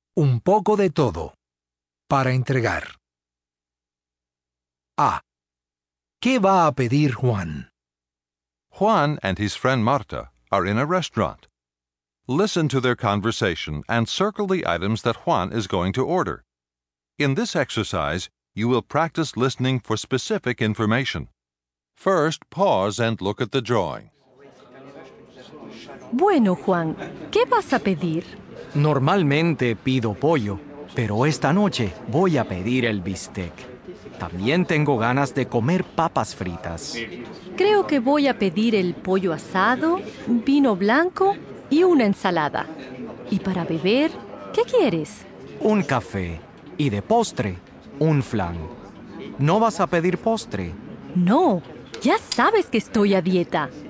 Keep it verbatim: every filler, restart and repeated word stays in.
Un poco de todo. Para entregar. A. ¿Qué va a pedir Juan? Juan and his friend Marta are in a restaurant. Listen to their conversation and circle the items that Juan is going to order. In this exercise, you will practice listening for specific information. First, pause and look at the drawing. Bueno, Juan, ¿qué vas a pedir? Normalmente pido pollo, pero esta noche voy a pedir el bistec. También tengo ganas de comer papas fritas. Creo que voy a pedir el pollo asado, vino blanco y una ensalada. ¿Y para beber, qué quieres? Un café. Y de postre, un flan. ¿No vas a pedir postre? No, ya sabes que estoy a dieta.